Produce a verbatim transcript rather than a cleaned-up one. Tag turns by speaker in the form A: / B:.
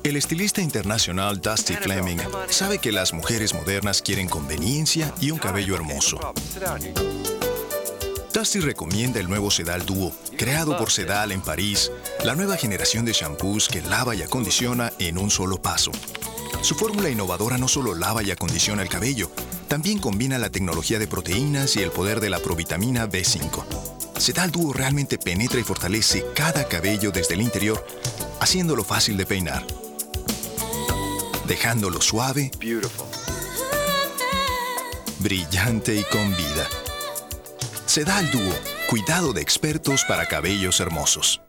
A: El estilista internacional Dusty Fleming sabe que las mujeres modernas quieren conveniencia y un cabello hermoso. Dusty recomienda el nuevo Sedal Duo, creado por Sedal en París, la nueva generación de shampoos que lava y acondiciona en un solo paso. Su fórmula innovadora no solo lava y acondiciona el cabello, también combina la tecnología de proteínas y el poder de la provitamina B cinco. Sedal Duo realmente penetra y fortalece cada cabello desde el interior, haciéndolo fácil de peinar, dejándolo suave,
B: Beautiful.
A: brillante y con vida. Sedal Duo, cuidado de expertos para cabellos hermosos.